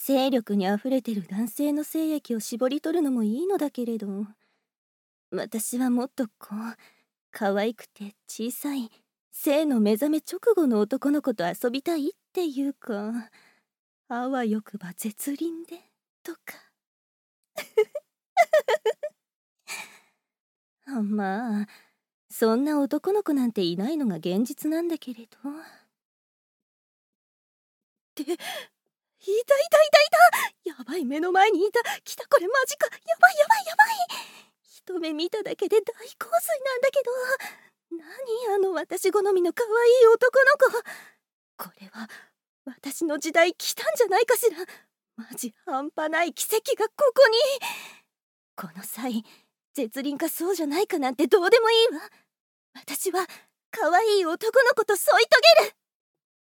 精力にあふれてる男性の精液を絞り取るのもいいのだけれど、私はもっと可愛くて小さい性の目覚め直後の男の子と遊びたいっていうか、あわよくば絶倫でとか。まあそんな男の子なんていないのが現実なんだけれど。いたいたいたいた、やばい、目の前にいた。来た、これマジか。やばいやばいやばい。一目見ただけで大洪水なんだけど。何あの私好みの可愛い男の子。これは私の時代来たんじゃないかしら。マジ半端ない奇跡がここに。この際絶倫かそうじゃないかなんてどうでもいいわ。私は可愛い男の子と添い遂げる。